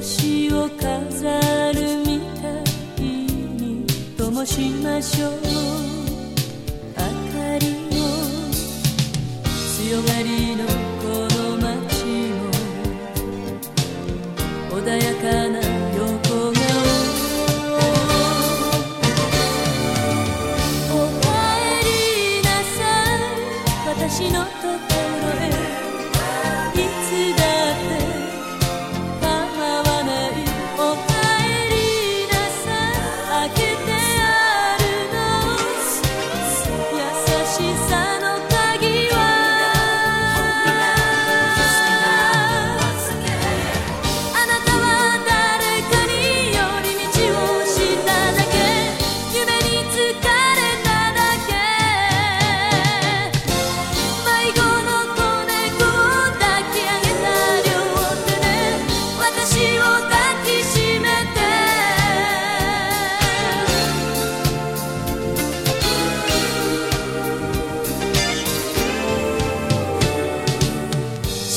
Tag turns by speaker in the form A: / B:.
A: 星を飾るみたいに灯しましょう明かりを強がりのこの街も穏やかな横顔おかえりなさい私のところへいつだって構わないおかえりなさい開けてあるの優しさの鍵はあなたは誰かに寄り道をしただけ夢に疲